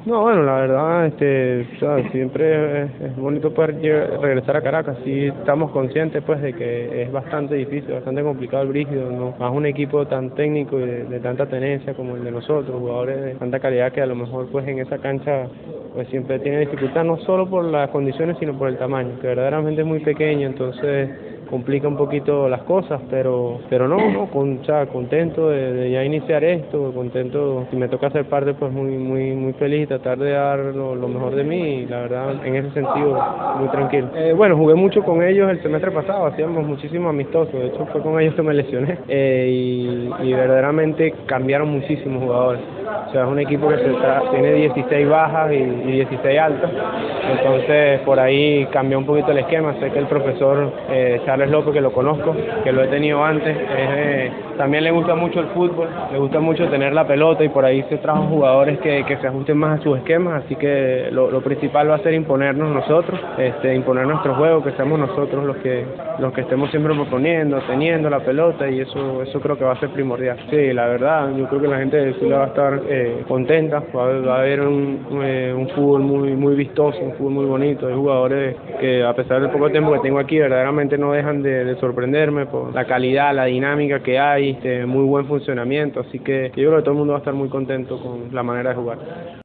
No, bueno, la verdad, o sea, siempre es bonito poder regresar a Caracas. Sí, estamos conscientes, pues, de que es bastante difícil, bastante complicado el Brígido, ¿no? Más un equipo tan técnico y de tanta tenencia como el de nosotros, jugadores de tanta calidad que a lo mejor, pues, en esa cancha, pues, siempre tiene dificultad, no solo por las condiciones, sino por el tamaño, que verdaderamente es muy pequeño, entonces complica un poquito las cosas, pero no, o sea, contento de ya iniciar esto, contento, si me toca ser parte, pues muy feliz y tratar de dar lo mejor de mí, y la verdad, en ese sentido, muy tranquilo. Bueno, jugué mucho con ellos el semestre pasado, hacíamos muchísimo amistoso, de hecho fue con ellos que me lesioné, y verdaderamente cambiaron muchísimos jugadores. O sea, es un equipo que tiene 16 bajas y 16 altas, entonces por ahí cambió un poquito el esquema. Sé que el profesor Charles López, que lo conozco, que lo he tenido antes, también le gusta mucho el fútbol, le gusta mucho tener la pelota, y por ahí se trajo jugadores que se ajusten más a sus esquemas, así que lo principal va a ser imponernos nosotros, imponer nuestro juego, que seamos nosotros los que estemos siempre proponiendo, teniendo la pelota, y eso creo que va a ser primordial. Sí, la verdad, yo creo que la gente de Zulia va a estar contenta, va a haber un fútbol muy vistoso, un fútbol muy bonito. Hay jugadores que, a pesar del poco tiempo que tengo aquí, verdaderamente no dejan de sorprenderme por la calidad, la dinámica que hay, muy buen funcionamiento, así que yo creo que todo el mundo va a estar muy contento con la manera de jugar.